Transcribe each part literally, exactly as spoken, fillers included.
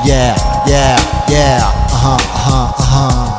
Yeah, yeah, yeah, aha, aha, aha.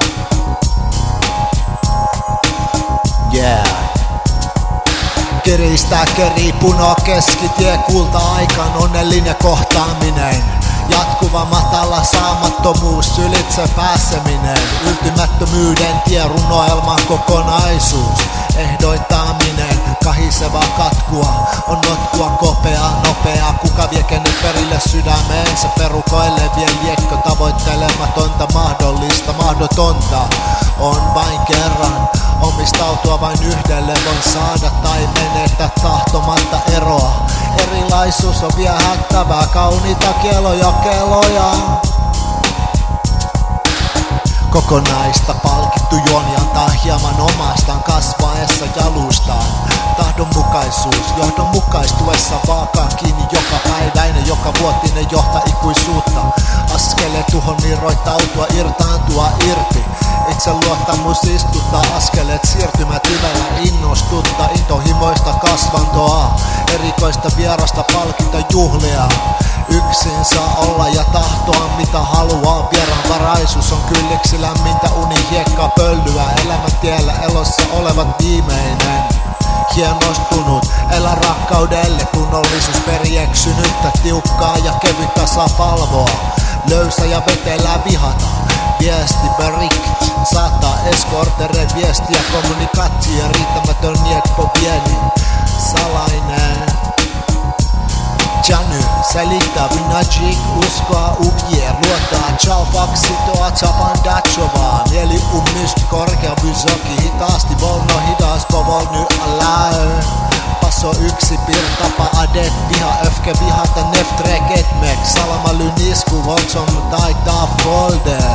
Yeah. Kiristää keri puno keskitie kulta-aikaan onnellinen kohtaaminen. Jatkuva matala saamattomuus, ylitse pääseminen. Yltymättömyyden tie, runoelman kokonaisuus. Ehdoittaminen, kahiseva katkua. On notkua kopea, nopea. Kuka vie kenet perille sydämeensä. Perukoille vie liekko tavoittelematonta. Mahdollista, mahdotonta. On vain kerran. Omistautua vain yhdelle, voin saada tai menetä tahtomatta eroa. Erilaisuus on viehättävää, kauniita kieloja keloja. Kokonaista palkittu juoni antaa hieman omastaan kasvaessa jalustaan. Tahdonmukaisuus, johdonmukaistuessa vaakaa kiinni jokapäiväinen, joka vuotinen johtaa ikuisuutta. Askeleet tuhon irroittautua, irtaantua irti. Itse luottamus istuttaa askeleet siirtymätivellä innostutta intohimoista kasvantoa. Erikoista vierasta palkinta juhlia. Yksin saa olla ja tahtoa mitä haluaa. Vieraanvaraisuus on kylliksi lämmintä unihiekkaa pölyä. Elämäntiellä elossa olevat viimeinen. Hienostunut, elä rakkaudelle, tunnollisuus perieksynyttä. Tiukkaa ja kevyttä saa palvoa. Löysä ja vetelää vihata. Viesti berikt, saattaa eskortere viestiä, kommunikaatio riittämätön niekpo pieni, salainen. Jany, selittää vinajik, uskoa uvje, luottaa ciao faksitoa, tapan dachovaa. Mieli ummist, korkea vysoki, hitaasti volno, hidas povolny alää. Passo yksi pirtapa adet, viha öfke, vihata neftrek etmek. Salama lynisku, voltson taitaa folder.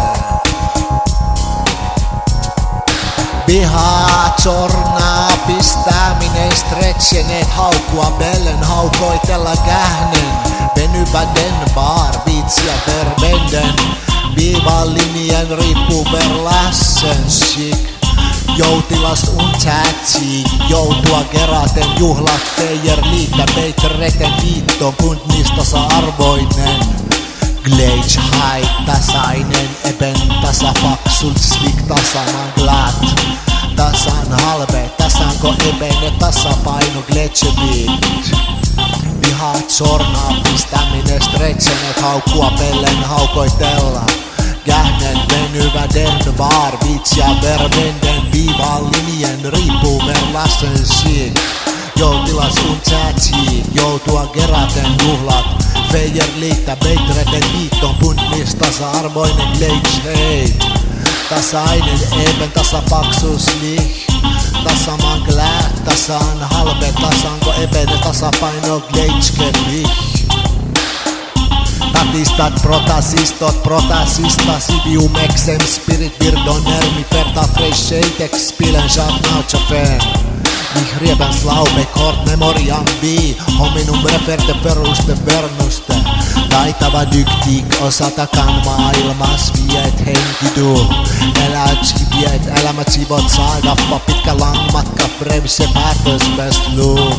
Vihaa, zornaa, pistäminen, stretcheneet, haukua, bellen, haukoitella kähnen. Venyväden, bar, viitsiä, vervenden. Viivalinjen riippuu verlassen, chic. Joutilas untätsi, joutua keraten, juhlat, feijer, liitä, peiterreten, liitto, kuntnistasa arvoinen. Glage, high, tasainen, eben, tasa, paksult, slik, tasaman, glat. Tasan halve, tasanko ebene, tasapaino, glitche beat. Vihat, sornaa, pistäminen, stretchenet, haukkua, pellen, haukoitella. Kähnen, venyväden, var, vitsiä, vervenden, viivalinjen, riippuu verlassen, shit. Joutilas untätsi, joutua keraten, juhlat. Feijer liittä, beitreten, liitton, puntnis, tasa-arvoinen, glage, hei. Tasainen, eben, tasapaksuus, lich. Tasaman glät, tasan halve, tasanko ebene, tasapaino, glage, vich. Tatistat, protasistot, protasista, sivium exem, spirit, virdon, ermi, ferta, fresh, eitex, spilen, schaffnautsa, fan. Mich riebens laube, kort, memoriam, vi, hominum referte, peruste, vernuste. Taitava dyktiik, osatakan maailmas, viet henkidu. Elätsi viet, elämät sivot, saadappa, pitkä lang matka, brevse, päätös, best look.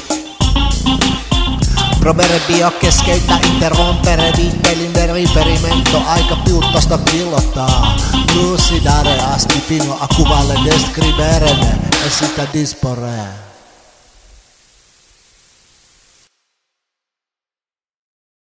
Proverbio keskeyttä, interrompere, viittelin riferimento, aika piuttosta kilottaa. Lucidare asti fino a cuvalle descriverene, esita dispore.